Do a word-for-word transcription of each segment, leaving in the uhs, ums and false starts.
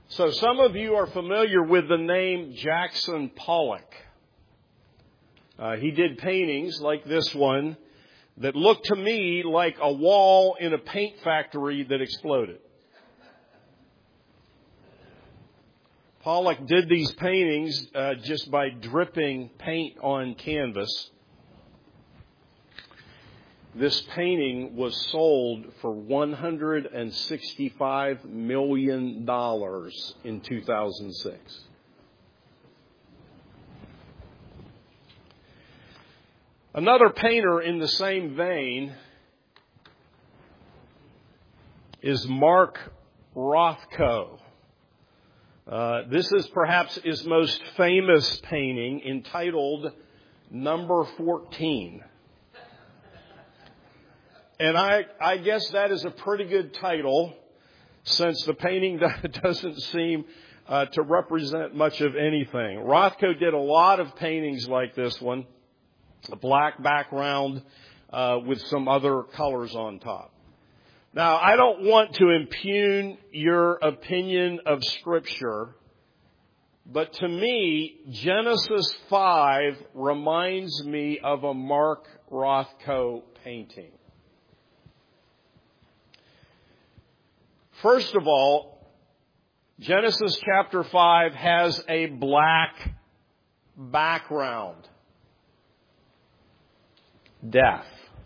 So some of you are familiar with the name Jackson Pollock. Uh, he did paintings like this one that looked to me like a wall in a paint factory that exploded. Pollock did these paintings uh, just by dripping paint on canvas. This painting was sold for one hundred sixty-five million dollars in two thousand six. Another painter in the same vein is Mark Rothko. Uh, this is perhaps his most famous painting, entitled Number fourteen. And I, I guess that is a pretty good title, since the painting doesn't seem uh, to represent much of anything. Rothko did a lot of paintings like this one, a black background uh, with some other colors on top. Now, I don't want to impugn your opinion of Scripture, but to me, Genesis five reminds me of a Mark Rothko painting. First of all, Genesis chapter five has a black background. Death.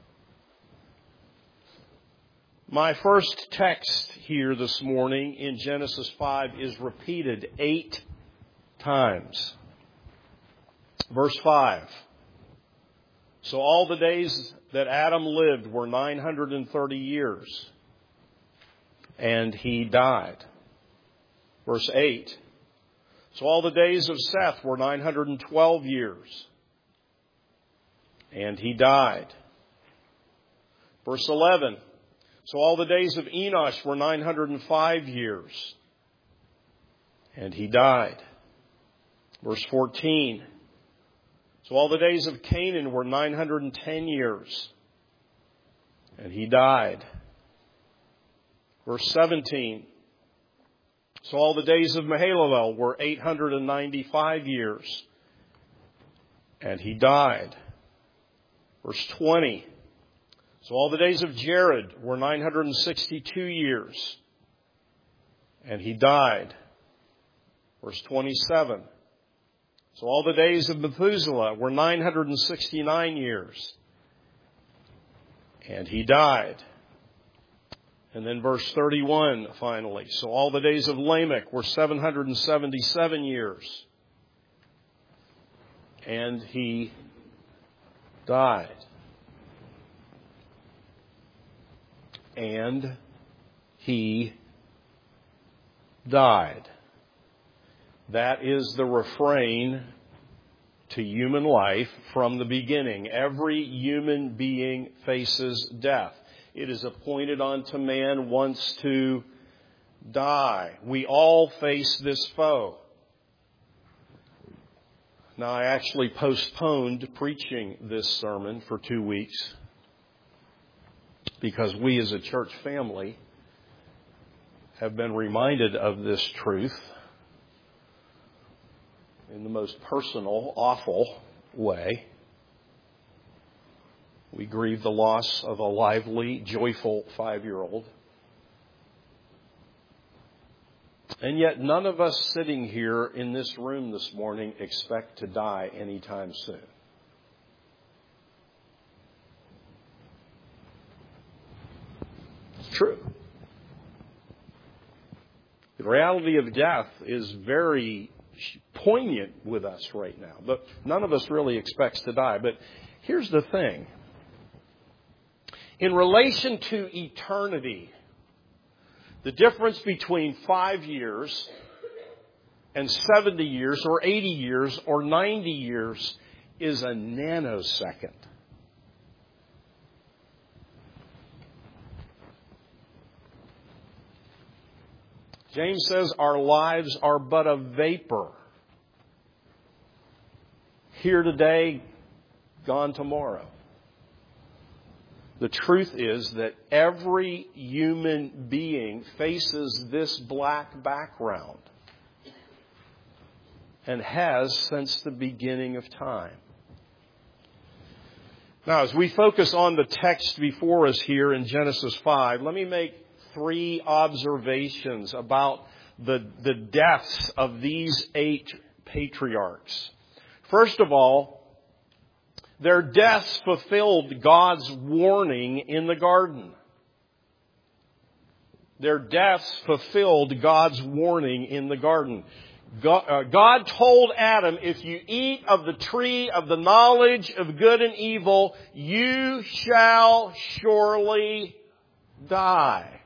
My first text here this morning in Genesis five is repeated eight times. Verse five. So all the days that Adam lived were nine hundred thirty years, and he died. Verse eight. So all the days of Seth were nine hundred twelve years, and he died. Verse eleven. So all the days of Enosh were nine hundred five years, and he died. Verse fourteen. So all the days of Canaan were nine hundred ten years, and he died. Verse seventeen. So all the days of Mahalalel were eight hundred ninety-five years, and he died. Verse twenty. So all the days of Jared were nine hundred sixty-two years, and he died. Verse twenty-seven. So all the days of Methuselah were nine hundred sixty-nine years, and he died. And then verse thirty-one, finally. So all the days of Lamech were seven hundred seventy-seven years, and he died. And he died. That is the refrain to human life from the beginning. Every human being faces death. It is appointed unto man once to die. We all face this foe. Now, I actually postponed preaching this sermon for two weeks because we as a church family have been reminded of this truth in the most personal, awful way. We grieve the loss of a lively, joyful five-year-old. And yet none of us sitting here in this room this morning expect to die anytime soon. It's true. The reality of death is very poignant with us right now. But none of us really expects to die. But here's the thing. In relation to eternity, the difference between five years and seventy years or eighty years or ninety years is a nanosecond. James says our lives are but a vapor. Here today, gone tomorrow. The truth is that every human being faces this black background and has since the beginning of time. Now, as we focus on the text before us here in Genesis five, let me make three observations about the, the deaths of these eight patriarchs. First of all, their deaths fulfilled God's warning in the garden. Their deaths fulfilled God's warning in the garden. God, uh, God told Adam, if you eat of the tree of the knowledge of good and evil, you shall surely die.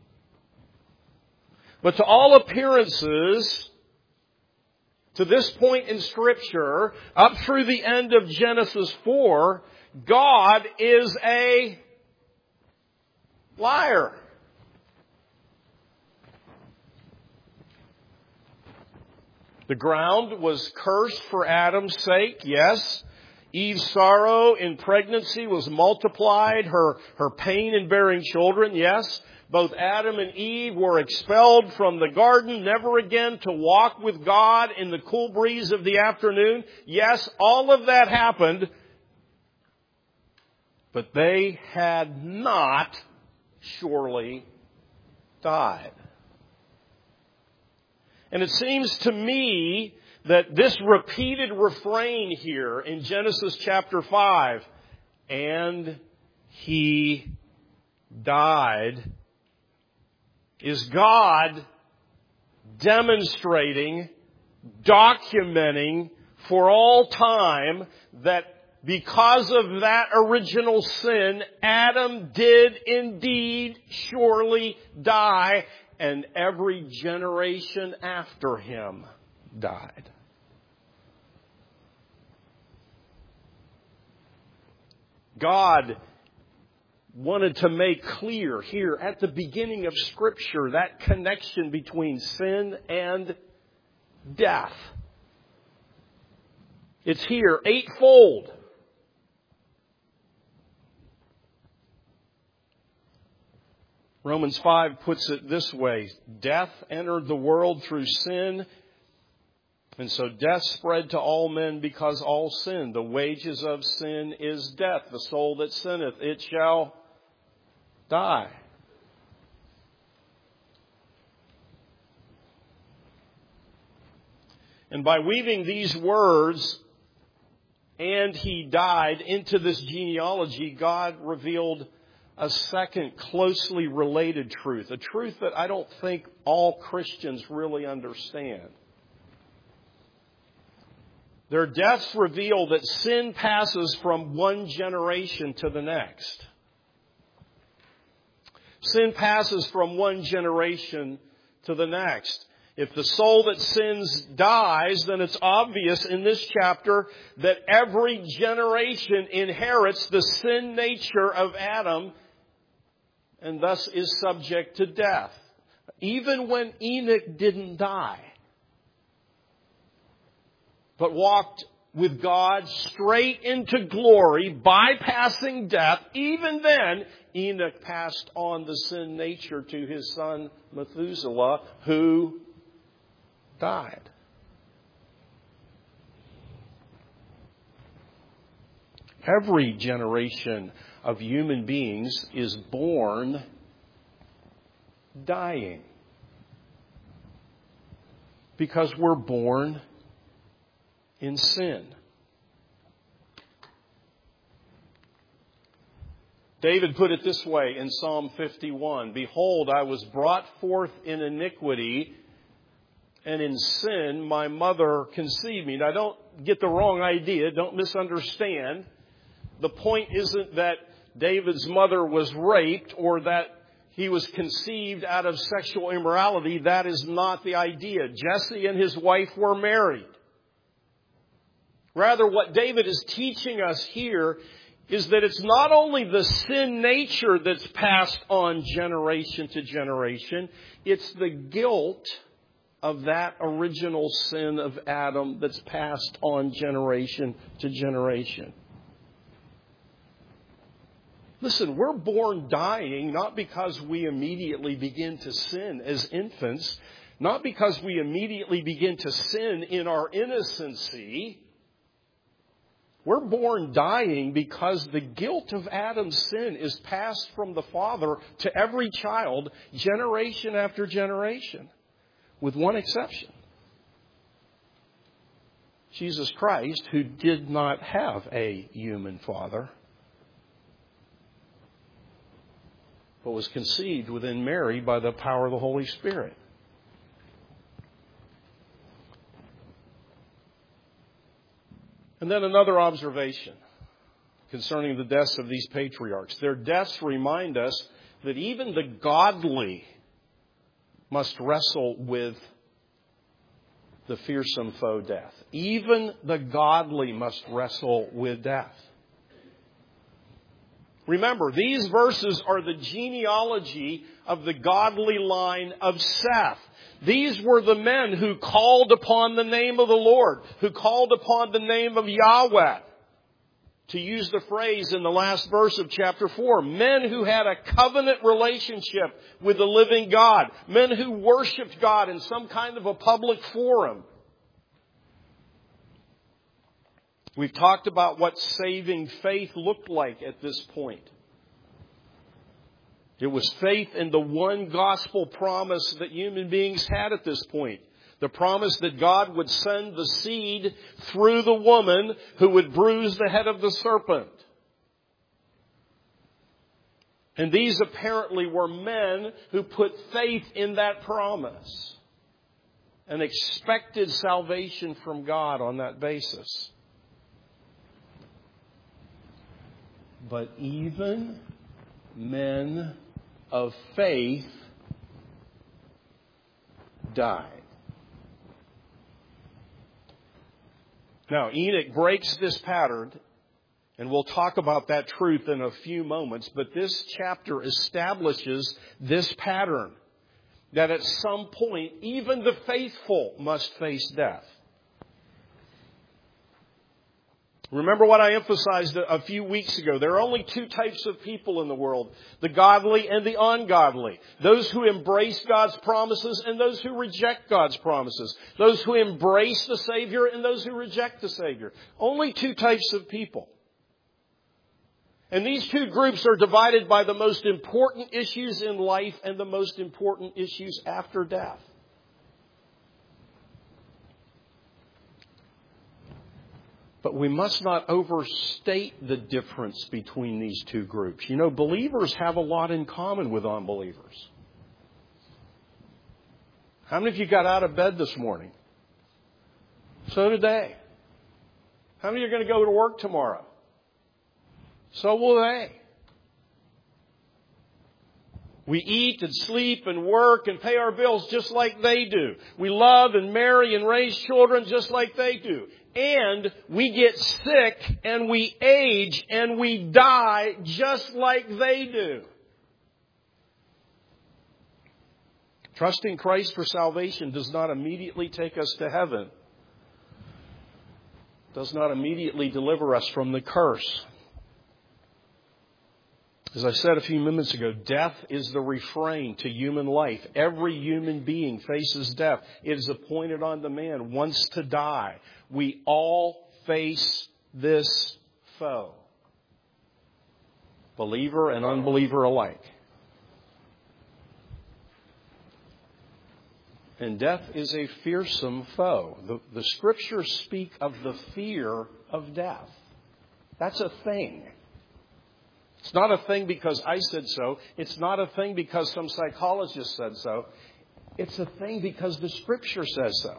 But to all appearances, to this point in Scripture, up through the end of Genesis four, God is a liar. The ground was cursed for Adam's sake, yes. Eve's sorrow in pregnancy was multiplied, her, her pain in bearing children, yes. Both Adam and Eve were expelled from the garden, never again to walk with God in the cool breeze of the afternoon. Yes, all of that happened, but they had not surely died. And it seems to me that this repeated refrain here in Genesis chapter five, and he died, is God demonstrating, documenting for all time that because of that original sin, Adam did indeed surely die, and every generation after him died. God wanted to make clear here at the beginning of Scripture that connection between sin and death. It's here eightfold. Romans five puts it this way: death entered the world through sin, and so death spread to all men because all sinned. The wages of sin is death. The soul that sinneth, it shall die. And by weaving these words, and he died, into this genealogy, God revealed a second closely related truth, a truth that I don't think all Christians really understand. Their deaths reveal that sin passes from one generation to the next. Sin passes from one generation to the next. If the soul that sins dies, then it's obvious in this chapter that every generation inherits the sin nature of Adam and thus is subject to death. Even when Enoch didn't die, but walked with God straight into glory, bypassing death, even then Enoch passed on the sin nature to his son Methuselah, who died. Every generation of human beings is born dying. Because we're born in sin. David put it this way in Psalm fifty-one, "Behold, I was brought forth in iniquity, and in sin my mother conceived me." Now, don't get the wrong idea. Don't misunderstand. The point isn't that David's mother was raped or that he was conceived out of sexual immorality. That is not the idea. Jesse and his wife were married. Rather, what David is teaching us here is that it's not only the sin nature that's passed on generation to generation, it's the guilt of that original sin of Adam that's passed on generation to generation. Listen, we're born dying not because we immediately begin to sin as infants. Not because we immediately begin to sin in our innocency. We're born dying because the guilt of Adam's sin is passed from the father to every child, generation after generation, with one exception. Jesus Christ, who did not have a human father, but was conceived within Mary by the power of the Holy Spirit. And then another observation concerning the deaths of these patriarchs. Their deaths remind us that even the godly must wrestle with the fearsome foe death. Even the godly must wrestle with death. Remember, these verses are the genealogy of the godly line of Seth. These were the men who called upon the name of the Lord, who called upon the name of Yahweh. To use the phrase in the last verse of chapter four, men who had a covenant relationship with the living God, men who worshiped God in some kind of a public forum. We've talked about what saving faith looked like at this point. It was faith in the one gospel promise that human beings had at this point. The promise that God would send the seed through the woman who would bruise the head of the serpent. And these apparently were men who put faith in that promise and expected salvation from God on that basis. But even men of faith died. Now, Enoch breaks this pattern, and we'll talk about that truth in a few moments, but this chapter establishes this pattern, that at some point, even the faithful must face death. Remember what I emphasized a few weeks ago. There are only two types of people in the world, the godly and the ungodly. Those who embrace God's promises and those who reject God's promises. Those who embrace the Savior and those who reject the Savior. Only two types of people. And these two groups are divided by the most important issues in life and the most important issues after death. But we must not overstate the difference between these two groups. You know, believers have a lot in common with unbelievers. How many of you got out of bed this morning? So did they. How many are going to go to work tomorrow? So will they. We eat and sleep and work and pay our bills just like they do. We love and marry and raise children just like they do. And we get sick and we age and we die just like they do. Trusting Christ for salvation does not immediately take us to heaven. Does not immediately deliver us from the curse. As I said a few minutes ago, death is the refrain to human life. Every human being faces death. It is appointed on the man once to die. We all face this foe, believer and unbeliever alike. And death is a fearsome foe. The, the Scriptures speak of the fear of death. That's a thing. It's not a thing because I said so. It's not a thing because some psychologist said so. It's a thing because the Scripture says so.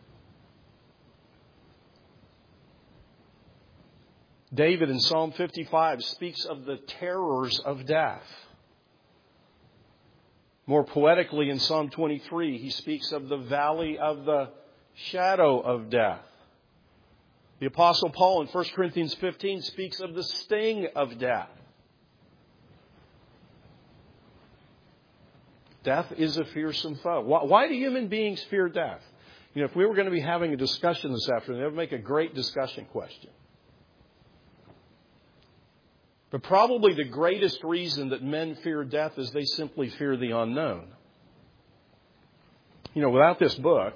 David in Psalm fifty-five speaks of the terrors of death. More poetically in Psalm twenty-three, he speaks of the valley of the shadow of death. The Apostle Paul in First Corinthians fifteen speaks of the sting of death. Death is a fearsome foe. Why do human beings fear death? You know, if we were going to be having a discussion this afternoon, that would make a great discussion question. But probably the greatest reason that men fear death is they simply fear the unknown. You know, without this book,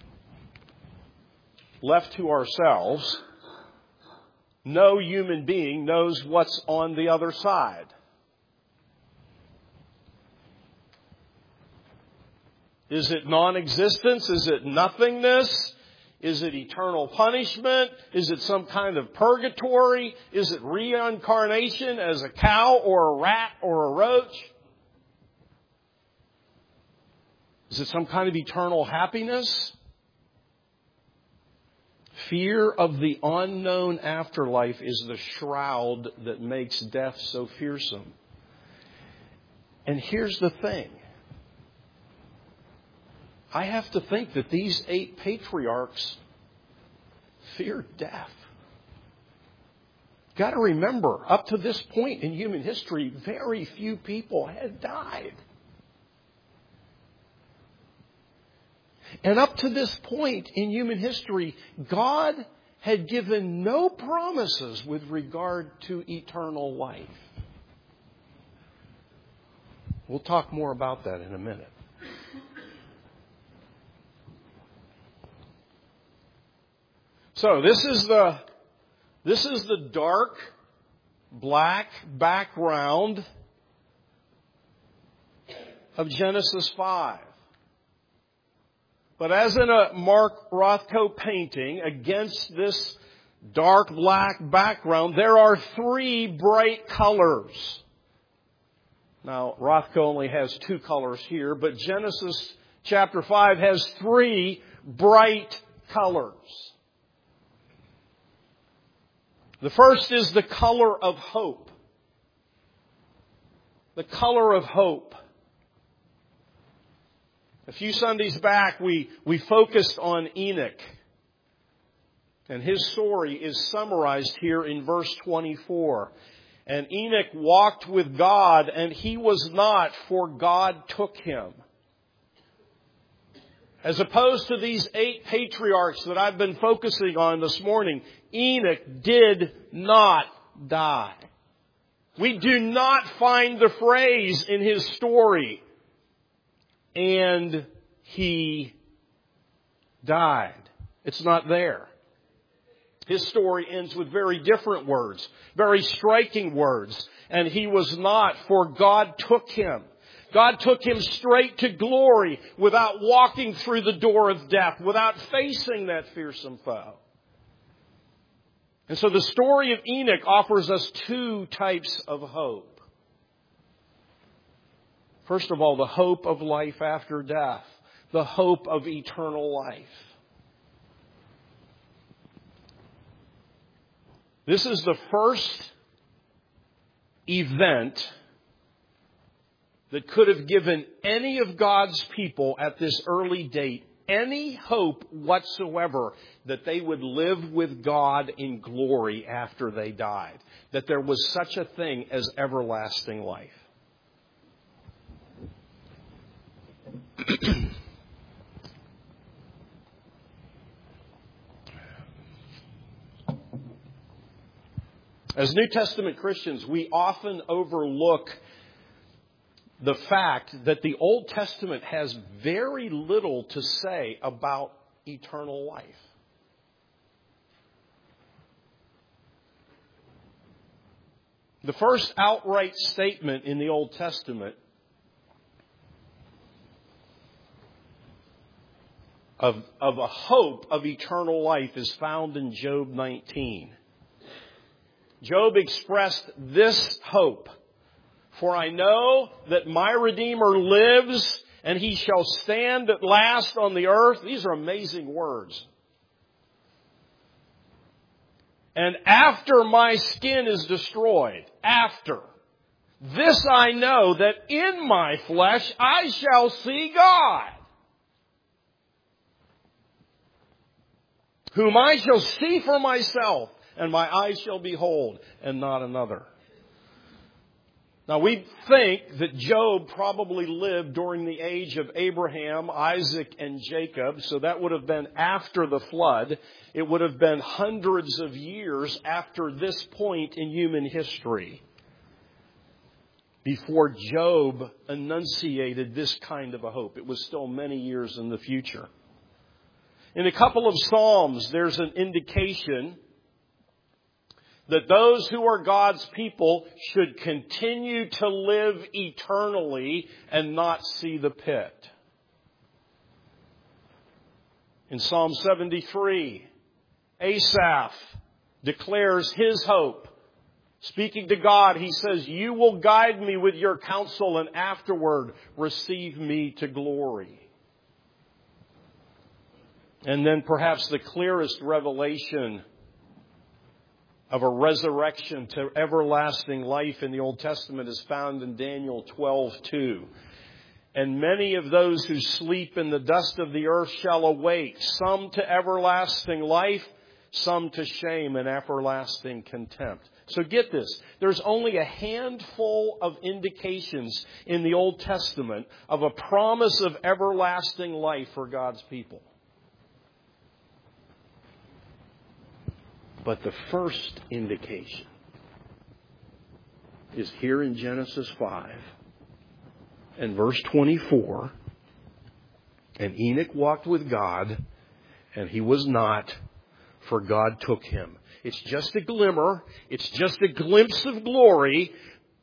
left to ourselves, no human being knows what's on the other side. Is it non-existence? Is it nothingness? Is it eternal punishment? Is it some kind of purgatory? Is it reincarnation as a cow or a rat or a roach? Is it some kind of eternal happiness? Fear of the unknown afterlife is the shroud that makes death so fearsome. And here's the thing. I have to think that these eight patriarchs feared death. Got to remember, up to this point in human history, very few people had died. And up to this point in human history, God had given no promises with regard to eternal life. We'll talk more about that in a minute. So this is the this is the dark black background of Genesis five. But as in a Mark Rothko painting, against this dark black background, there are three bright colors. Now, Rothko only has two colors here, but Genesis chapter five has three bright colors. The first is the color of hope. The color of hope. A few Sundays back, we, we focused on Enoch. And his story is summarized here in verse twenty-four. And Enoch walked with God, and he was not, for God took him. As opposed to these eight patriarchs that I've been focusing on this morning, Enoch did not die. We do not find the phrase in his story, and he died. It's not there. His story ends with very different words, very striking words. And he was not, for God took him. God took him straight to glory without walking through the door of death, without facing that fearsome foe. And so the story of Enoch offers us two types of hope. First of all, the hope of life after death, the hope of eternal life. This is the first event that could have given any of God's people at this early date any hope whatsoever that they would live with God in glory after they died. That there was such a thing as everlasting life. As New Testament Christians, we often overlook the fact that the Old Testament has very little to say about eternal life. The first outright statement in the Old Testament of, of a hope of eternal life is found in Job nineteen. Job expressed this hope. For I know that my Redeemer lives, and he shall stand at last on the earth. These are amazing words. And after my skin is destroyed, after, this I know, that in my flesh I shall see God, whom I shall see for myself, and my eyes shall behold, and not another. Now, we think that Job probably lived during the age of Abraham, Isaac, and Jacob. So that would have been after the flood. It would have been hundreds of years after this point in human history. before Job enunciated this kind of a hope. It was still many years in the future. In a couple of Psalms, there's an indication that those who are God's people should continue to live eternally and not see the pit. In Psalm seventy-three, Asaph declares his hope. Speaking to God, he says, "You will guide me with your counsel, and afterward receive me to glory." And then perhaps the clearest revelation of a resurrection to everlasting life in the Old Testament is found in Daniel twelve two. "And many of those who sleep in the dust of the earth shall awake, some to everlasting life, some to shame and everlasting contempt." So get this. There's only a handful of indications in the Old Testament of a promise of everlasting life for God's people. But the first indication is here in Genesis five and verse twenty-four. "And Enoch walked with God, and he was not, for God took him." It's just a glimmer. It's just a glimpse of glory.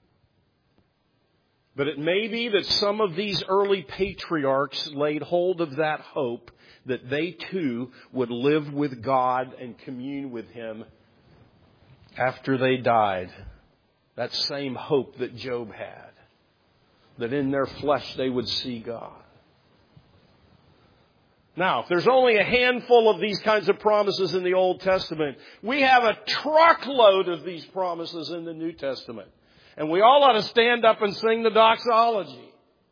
But it may be that some of these early patriarchs laid hold of that hope that they too would live with God and commune with Him after they died. That same hope that Job had, that in their flesh they would see God. Now, if there's only a handful of these kinds of promises in the Old Testament, we have a truckload of these promises in the New Testament. And we all ought to stand up and sing the doxology.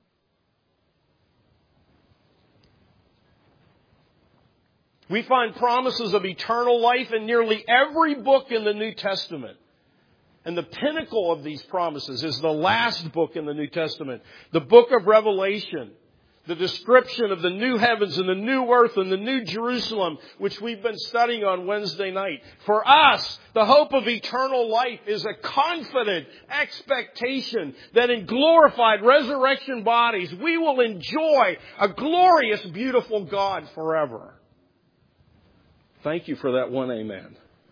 We find promises of eternal life in nearly every book in the New Testament. And the pinnacle of these promises is the last book in the New Testament, the book of Revelation. The description of the new heavens and the new earth and the new Jerusalem, which we've been studying on Wednesday night. For us, the hope of eternal life is a confident expectation that in glorified resurrection bodies, we will enjoy a glorious, beautiful God forever. Thank you for that one amen.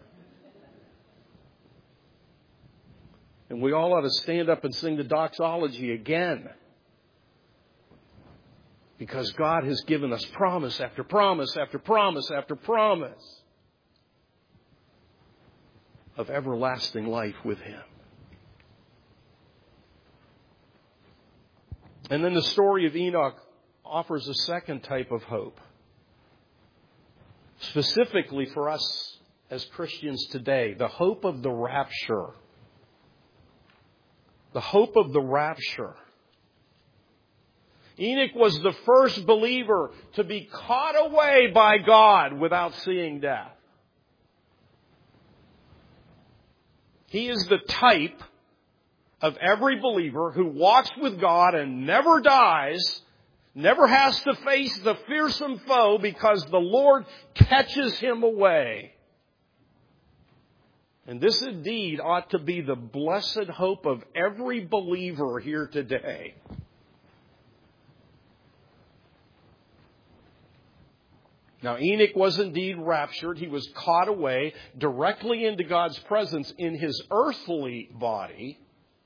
And we all ought to stand up and sing the doxology again. Because God has given us promise after promise after promise after promise of everlasting life with Him. And then the story of Enoch offers a second type of hope. Specifically for us as Christians today, the hope of the rapture. The hope of the rapture. Enoch was the first believer to be caught away by God without seeing death. He is the type of every believer who walks with God and never dies, never has to face the fearsome foe because the Lord catches him away. And this indeed ought to be the blessed hope of every believer here today. Now, Enoch was indeed raptured. He was caught away directly into God's presence in his earthly body.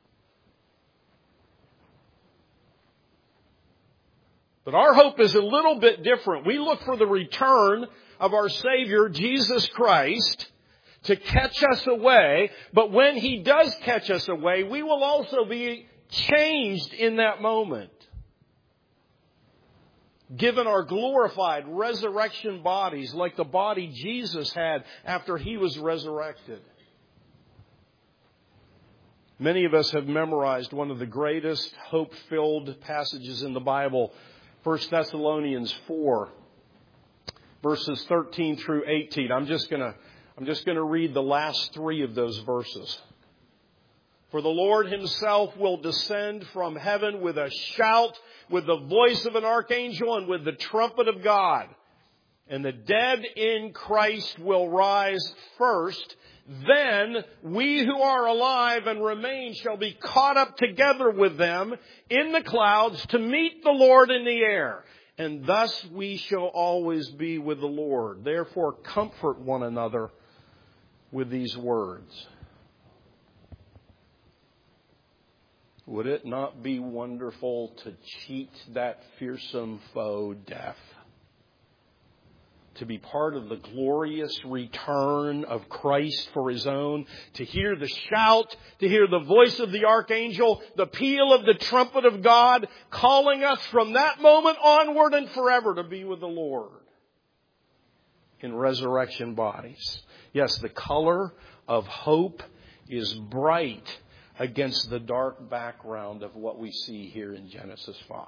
But our hope is a little bit different. We look for the return of our Savior, Jesus Christ, to catch us away. But when He does catch us away, we will also be changed in that moment. Given our glorified resurrection bodies like the body Jesus had after He was resurrected. Many of us have memorized one of the greatest hope-filled passages in the Bible, First Thessalonians four, verses thirteen through eighteen. I'm just going to I'm just going to read the last three of those verses. "For the Lord Himself will descend from heaven with a shout, with the voice of an archangel, and with the trumpet of God. And the dead in Christ will rise first. Then we who are alive and remain shall be caught up together with them in the clouds to meet the Lord in the air. And thus we shall always be with the Lord. Therefore comfort one another with these words. Would it not be wonderful to cheat that fearsome foe, death? To be part of the glorious return of Christ for His own, to hear the shout, to hear the voice of the archangel, the peal of the trumpet of God, calling us from that moment onward and forever to be with the Lord in resurrection bodies. Yes, the color of hope is bright against the dark background of what we see here in Genesis five.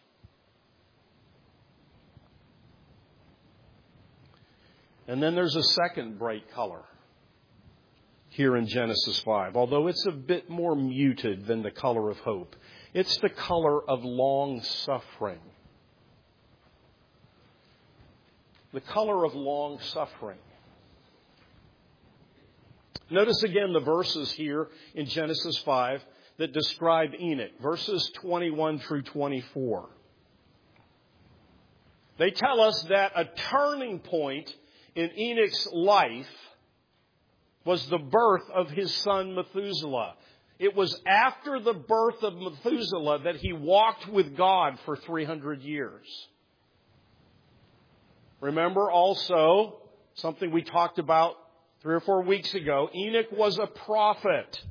And then there's a second bright color here in Genesis five, although it's a bit more muted than the color of hope. It's the color of long suffering. The color of long suffering. Notice again the verses here in Genesis five that describe Enoch, verses twenty-one through twenty-four. They tell us that a turning point in Enoch's life was the birth of his son Methuselah. It was after the birth of Methuselah that he walked with God for three hundred years. Remember also something we talked about three or four weeks ago. Enoch was a prophet.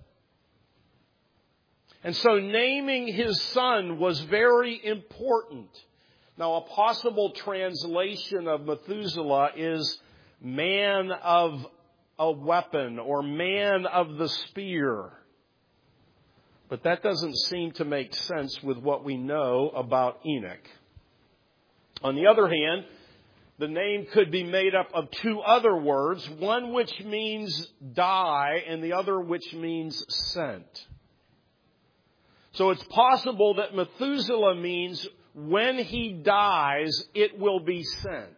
And so naming his son was very important. Now, a possible translation of Methuselah is man of a weapon or man of the spear. But that doesn't seem to make sense with what we know about Enoch. On the other hand, the name could be made up of two other words, one which means die and the other which means sent. So it's possible that Methuselah means when he dies, it will be sent.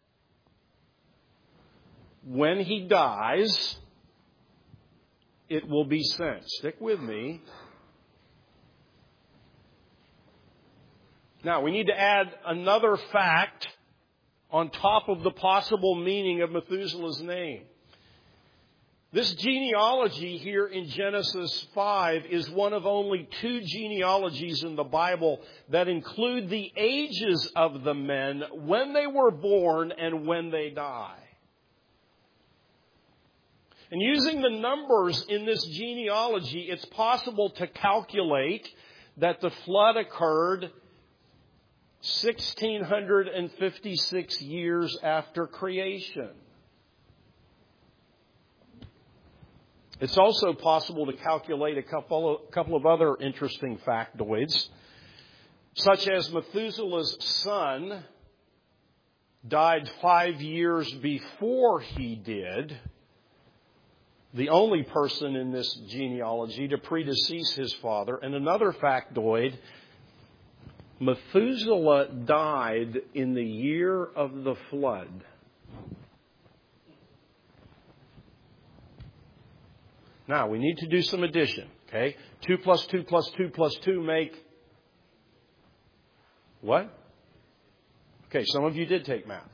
When he dies, it will be sent. Stick with me. Now, we need to add another fact on top of the possible meaning of Methuselah's name. This genealogy here in Genesis five is one of only two genealogies in the Bible that include the ages of the men when they were born and when they die. And using the numbers in this genealogy, it's possible to calculate that the flood occurred one thousand six hundred fifty-six years after creation. It's also possible to calculate a couple of, couple of other interesting factoids, such as Methuselah's son died five years before he did, the only person in this genealogy to predecease his father. And another factoid, Methuselah died in the year of the flood. Now, we need to do some addition, okay? two plus two plus two plus two make what? Okay, some of you did take math.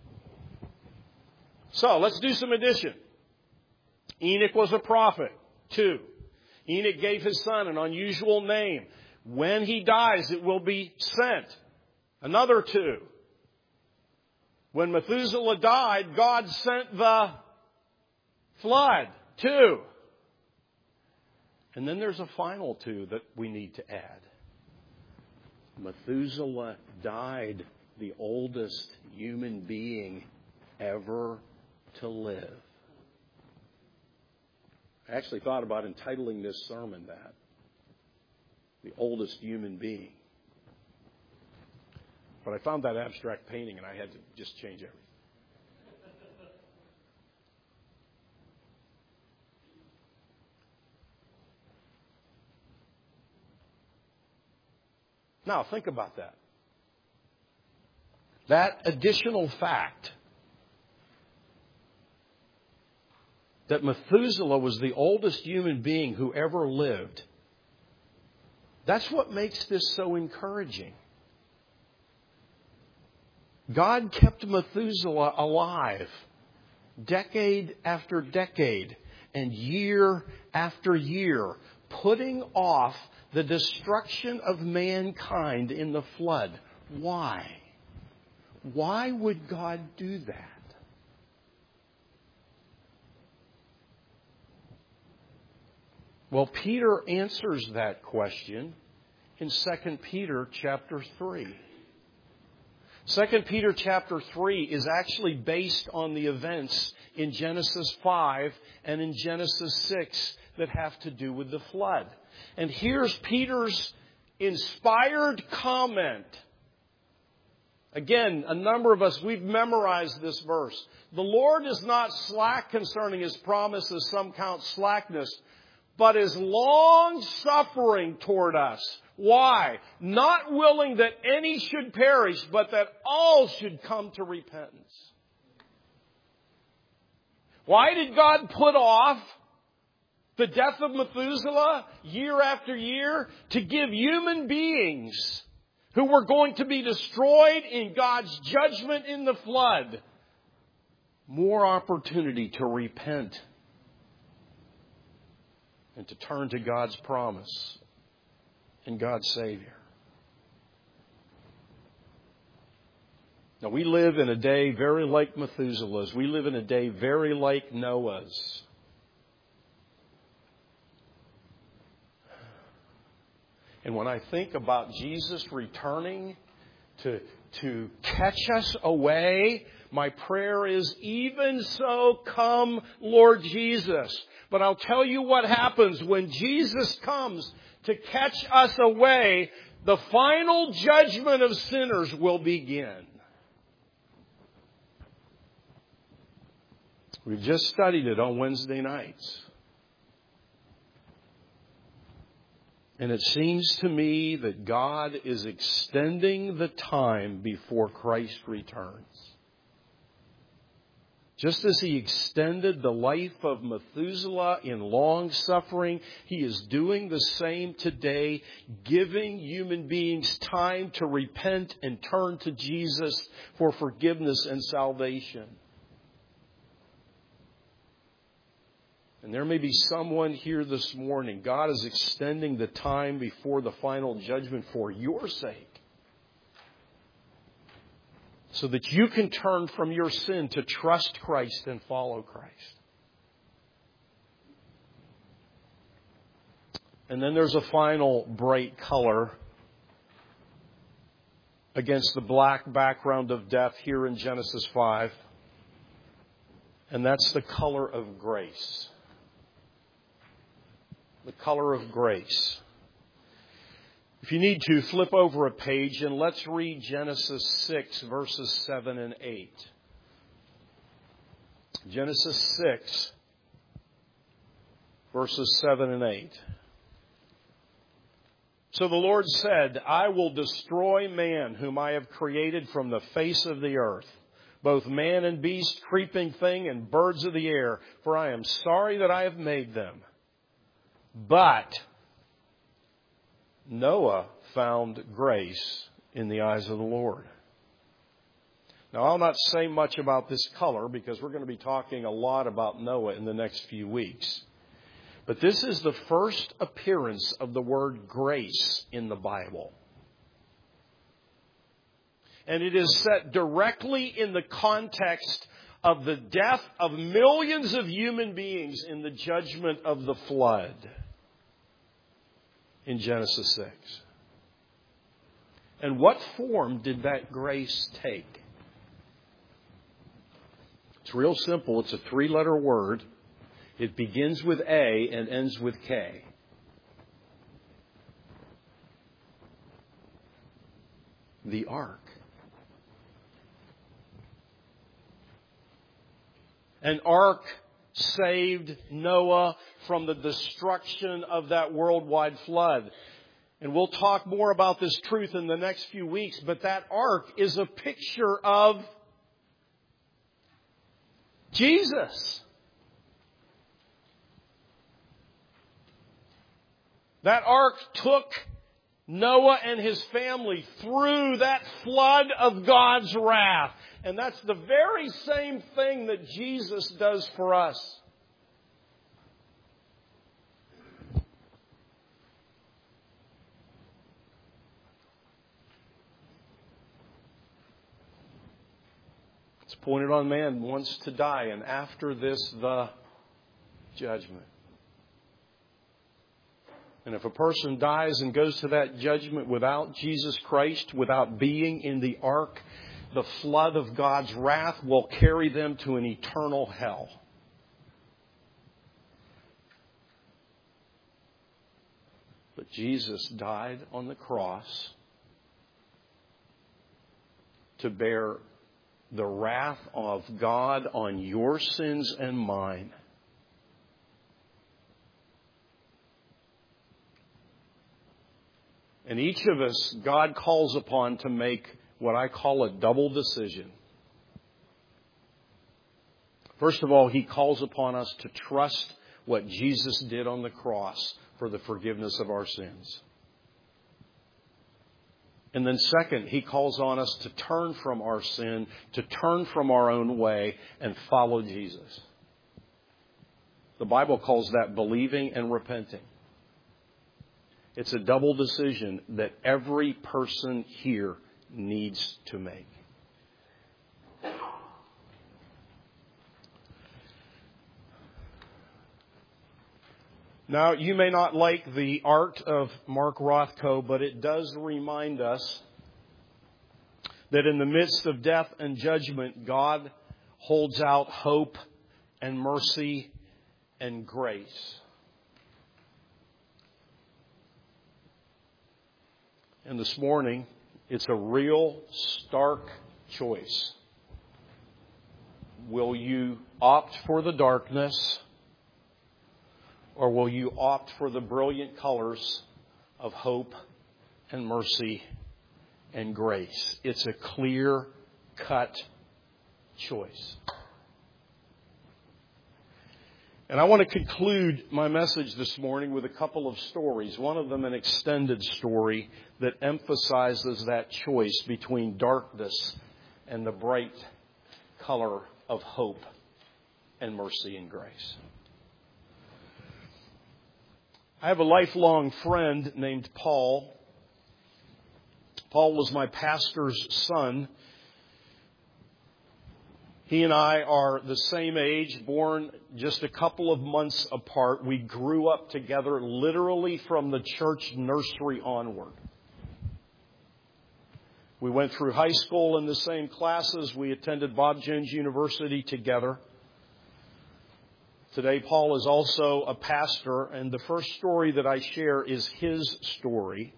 So, let's do some addition. Enoch was a prophet. Two. Enoch gave his son an unusual name. When he dies, it will be sent. Another two. When Methuselah died, God sent the flood. Two. And then there's a final two that we need to add. Methuselah died the oldest human being ever to live. I actually thought about entitling this sermon that. The oldest human being. But I found that abstract painting and I had to just change everything. Now, think about that. That additional fact that Methuselah was the oldest human being who ever lived. That's what makes this so encouraging. God kept Methuselah alive decade after decade and year after year, putting off the destruction of mankind in the flood. Why? Why would God do that? Well, Peter answers that question in Second Peter chapter three. Second Peter chapter three is actually based on the events in Genesis five and in Genesis six that have to do with the flood. And here's Peter's inspired comment. Again, a number of us, we've memorized this verse. The Lord is not slack concerning His promise, as some count slackness, but is long-suffering toward us. Why? Not willing that any should perish, but that all should come to repentance. Why did God put off the death of Methuselah year after year? To give human beings who were going to be destroyed in God's judgment in the flood more opportunity to repent and to turn to God's promise and God's Savior. Now, we live in a day very like Methuselah's. We live in a day very like Noah's. And when I think about Jesus returning to, to catch us away, my prayer is, even so, come, Lord Jesus. But I'll tell you what happens when Jesus comes to catch us away. The final judgment of sinners will begin. We've just studied it on Wednesday nights. And it seems to me that God is extending the time before Christ returns. Just as He extended the life of Methuselah in long suffering, He is doing the same today, giving human beings time to repent and turn to Jesus for forgiveness and salvation. And there may be someone here this morning, God is extending the time before the final judgment for your sake, so that you can turn from your sin to trust Christ and follow Christ. And then there's a final bright color against the black background of death here in Genesis five. And that's the color of grace. The color of grace. If you need to, flip over a page and let's read Genesis six, verses seven and eight. Genesis six, verses seven and eight. So the Lord said, I will destroy man whom I have created from the face of the earth, both man and beast, creeping thing, and birds of the air, for I am sorry that I have made them. But Noah found grace in the eyes of the Lord. Now, I'll not say much about this color because we're going to be talking a lot about Noah in the next few weeks. But this is the first appearance of the word grace in the Bible. And it is set directly in the context of the death of millions of human beings in the judgment of the flood in Genesis six. And what form did that grace take? It's real simple. It's a three-letter word. It begins with A and ends with K. The ark. An ark saved Noah from the destruction of that worldwide flood. And we'll talk more about this truth in the next few weeks, but that ark is a picture of Jesus. That ark took Noah and his family through that flood of God's wrath. And that's the very same thing that Jesus does for us. It's pointed on man wants to die, and after this, the judgment. And if a person dies and goes to that judgment without Jesus Christ, without being in the ark, the flood of God's wrath will carry them to an eternal hell. But Jesus died on the cross to bear the wrath of God on your sins and mine. And each of us, God calls upon to make what I call a double decision. First of all, He calls upon us to trust what Jesus did on the cross for the forgiveness of our sins. And then second, He calls on us to turn from our sin, to turn from our own way and follow Jesus. The Bible calls that believing and repenting. It's a double decision that every person here needs to make. Now, you may not like the art of Mark Rothko, but it does remind us that in the midst of death and judgment, God holds out hope and mercy and grace. And this morning, it's a real stark choice. Will you opt for the darkness, or will you opt for the brilliant colors of hope and mercy and grace? It's a clear-cut choice. And I want to conclude my message this morning with a couple of stories. One of them an extended story that emphasizes that choice between darkness and the bright color of hope and mercy and grace. I have a lifelong friend named Paul. Paul was my pastor's son. He and I are the same age, born just a couple of months apart. We grew up together literally from the church nursery onward. We went through high school in the same classes. We attended Bob Jones University together. Today, Paul is also a pastor, and the first story that I share is his story,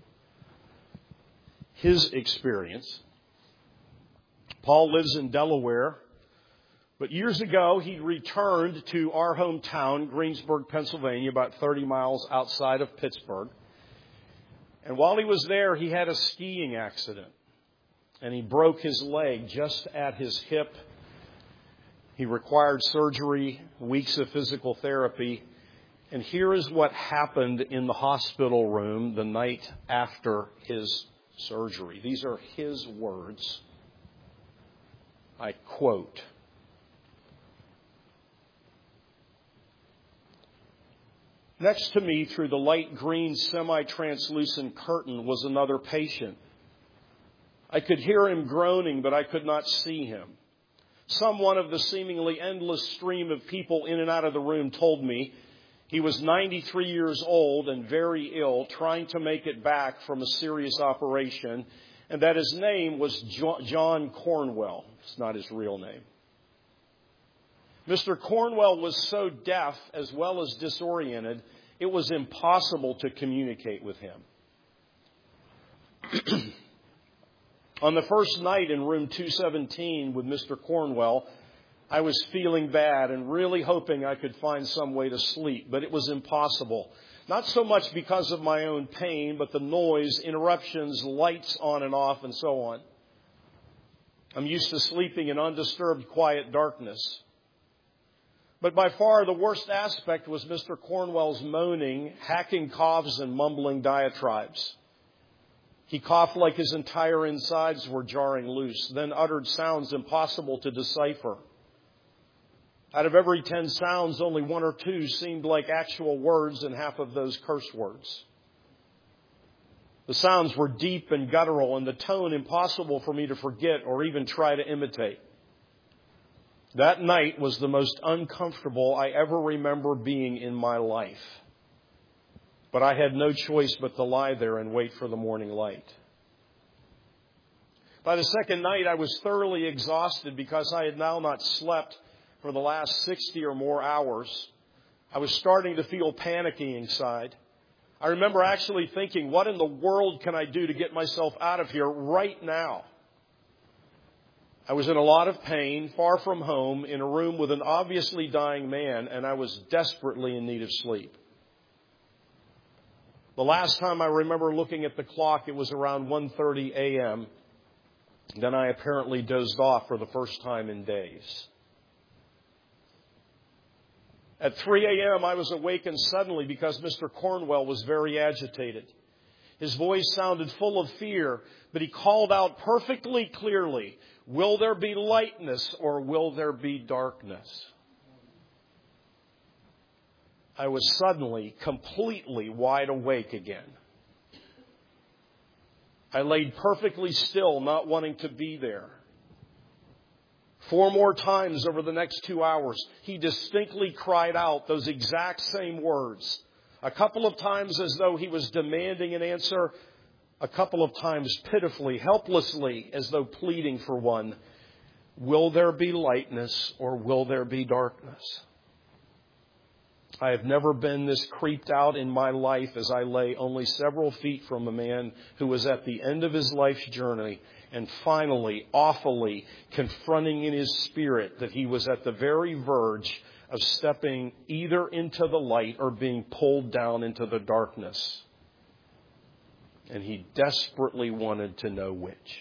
his experience. Paul lives in Delaware. But years ago, he returned to our hometown, Greensburg, Pennsylvania, about thirty miles outside of Pittsburgh. And while he was there, he had a skiing accident. And he broke his leg just at his hip. He required surgery, weeks of physical therapy. And here is what happened in the hospital room the night after his surgery. These are his words. I quote, "Next to me, through the light green semi-translucent curtain, was another patient. I could hear him groaning, but I could not see him. Someone of the seemingly endless stream of people in and out of the room told me he was ninety-three years old and very ill, trying to make it back from a serious operation, and that his name was John Cornwell." It's not his real name. Mister Cornwell was so deaf as well as disoriented, it was impossible to communicate with him. On the first night in room two seventeen with Mister Cornwell, I was feeling bad and really hoping I could find some way to sleep, but it was impossible. Not so much because of my own pain, but the noise, interruptions, lights on and off, and so on. I'm used to sleeping in undisturbed, quiet darkness. But by far the worst aspect was Mister Cornwell's moaning, hacking coughs, and mumbling diatribes. He coughed like his entire insides were jarring loose, then uttered sounds impossible to decipher. Out of every ten sounds, only one or two seemed like actual words, and half of those curse words. The sounds were deep and guttural, and the tone impossible for me to forget or even try to imitate. That night was the most uncomfortable I ever remember being in my life. But I had no choice but to lie there and wait for the morning light. By the second night, I was thoroughly exhausted because I had now not slept for the last sixty or more hours. I was starting to feel panicky inside. I remember actually thinking, what in the world can I do to get myself out of here right now? I was in a lot of pain, far from home, in a room with an obviously dying man, and I was desperately in need of sleep. The last time I remember looking at the clock, it was around one thirty a.m. Then I apparently dozed off for the first time in days. At three a.m., I was awakened suddenly because Mister Cornwell was very agitated. His voice sounded full of fear, but he called out perfectly clearly, "Will there be lightness or will there be darkness?" I was suddenly completely wide awake again. I laid perfectly still, not wanting to be there. Four more times over the next two hours, he distinctly cried out those exact same words. A couple of times as though he was demanding an answer, a couple of times pitifully, helplessly, as though pleading for one. Will there be lightness or will there be darkness? I have never been this creeped out in my life as I lay only several feet from a man who was at the end of his life's journey and finally, awfully confronting in his spirit that he was at the very verge of stepping either into the light or being pulled down into the darkness. And he desperately wanted to know which.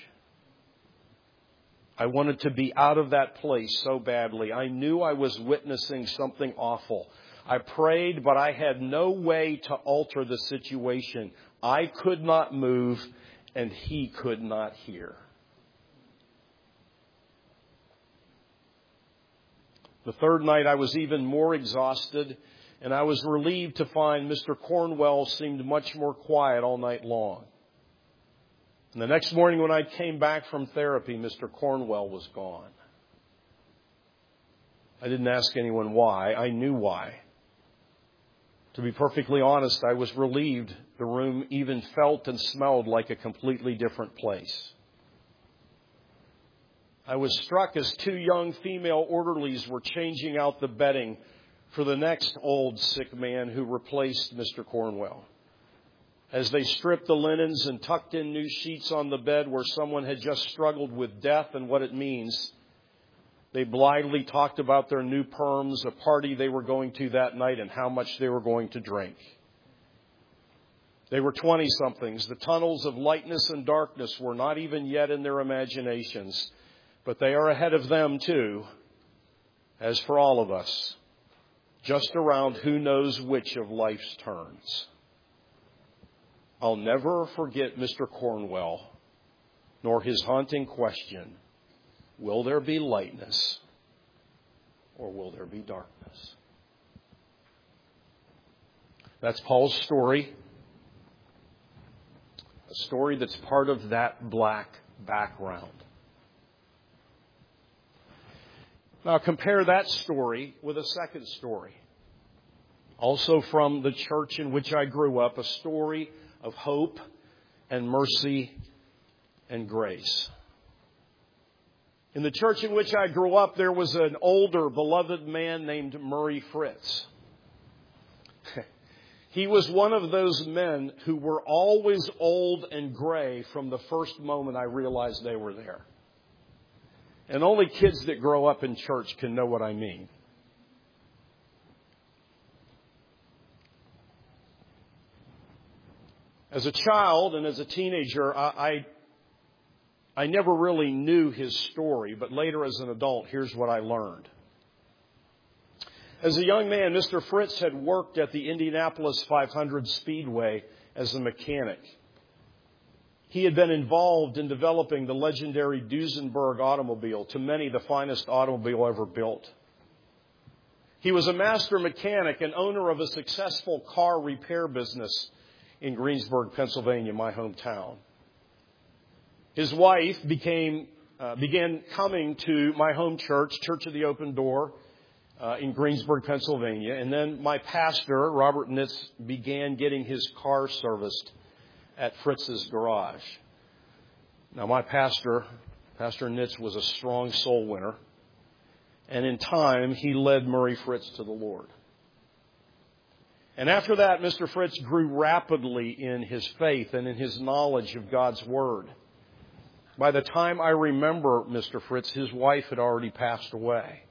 I wanted to be out of that place so badly. I knew I was witnessing something awful. I prayed, but I had no way to alter the situation. I could not move, and he could not hear. The third night, I was even more exhausted, and I was relieved to find Mister Cornwell seemed much more quiet all night long. And the next morning when I came back from therapy, Mister Cornwell was gone. I didn't ask anyone why. I knew why. To be perfectly honest, I was relieved the room even felt and smelled like a completely different place. I was struck as two young female orderlies were changing out the bedding for the next old sick man who replaced Mister Cornwell. As they stripped the linens and tucked in new sheets on the bed where someone had just struggled with death and what it means, they blithely talked about their new perms, a party they were going to that night, and how much they were going to drink. They were twenty-somethings. The tunnels of lightness and darkness were not even yet in their imaginations, but they are ahead of them too, as for all of us, just around who knows which of life's turns. I'll never forget Mister Cornwell, nor his haunting question, will there be lightness or will there be darkness? That's Paul's story. A story that's part of that black background. Now compare that story with a second story. Also from the church in which I grew up, a story of hope and mercy and grace. In the church in which I grew up, there was an older, beloved man named Murray Fritz. He was one of those men who were always old and gray from the first moment I realized they were there. And only kids that grow up in church can know what I mean. As a child and as a teenager, I, I, I never really knew his story, but later as an adult, here's what I learned. As a young man, Mister Fritz had worked at the Indianapolis five hundred Speedway as a mechanic. He had been involved in developing the legendary Duesenberg automobile, to many the finest automobile ever built. He was a master mechanic and owner of a successful car repair business in Greensburg, Pennsylvania, my hometown. His wife became uh, began coming to my home church, Church of the Open Door, uh, in Greensburg, Pennsylvania. And then my pastor, Robert Nitz, began getting his car serviced at Fritz's garage. Now, my pastor, Pastor Nitz, was a strong soul winner. And in time, he led Murray Fritz to the Lord. And after that, Mister Fritz grew rapidly in his faith and in his knowledge of God's Word. By the time I remember Mister Fritz, his wife had already passed away.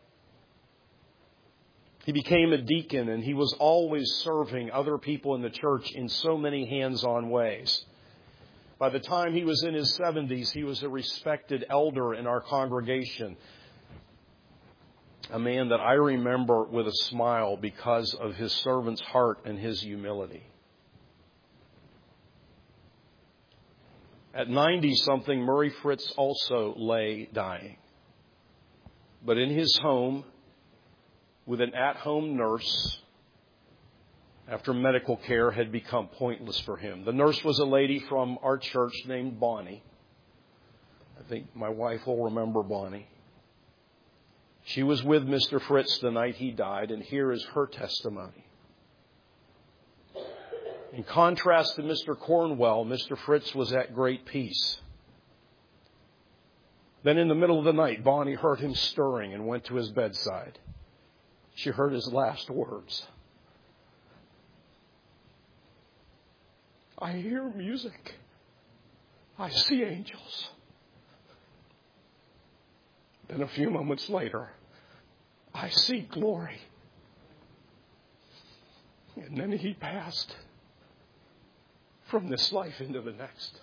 He became a deacon, and he was always serving other people in the church in so many hands-on ways. By the time he was in his seventies, he was a respected elder in our congregation. A man that I remember with a smile because of his servant's heart and his humility. At ninety-something, Murray Fritz also lay dying. But in his home, with an at-home nurse, after medical care had become pointless for him. The nurse was a lady from our church named Bonnie. I think my wife will remember Bonnie. She was with Mister Fritz the night he died, and here is her testimony. In contrast to Mister Cornwell, Mister Fritz was at great peace. Then in the middle of the night, Bonnie heard him stirring and went to his bedside. She heard his last words. I hear music. I see angels. Then a few moments later, I see glory. And then he passed from this life into the next.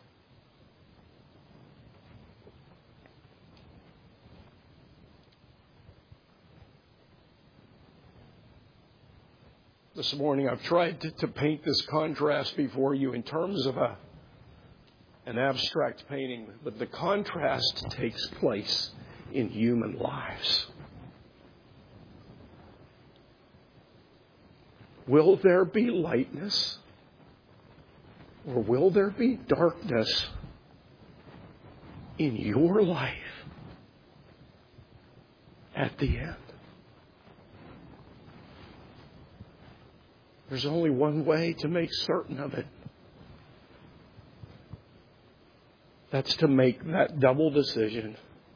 This morning I've tried to, to paint this contrast before you in terms of a, an abstract painting, but the contrast takes place in human lives. Will there be lightness or will there be darkness in your life at the end? There's only one way to make certain of it. That's to make that double decision.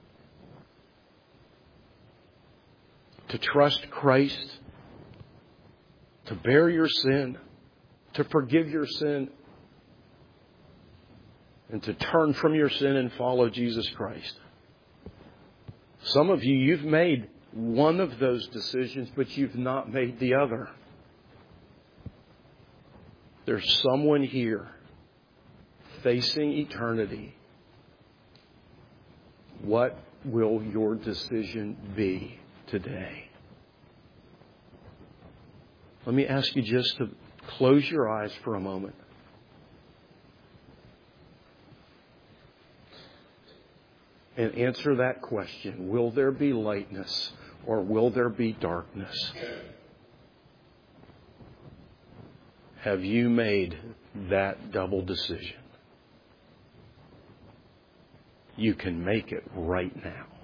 To trust Christ, to bear your sin, to forgive your sin, and to turn from your sin and follow Jesus Christ. Some of you, you've made one of those decisions, but you've not made the other. There's someone here facing eternity. What will your decision be today? Let me ask you just to close your eyes for a moment. And answer that question. Will there be lightness or will there be darkness? Have you made that double decision? You can make it right now.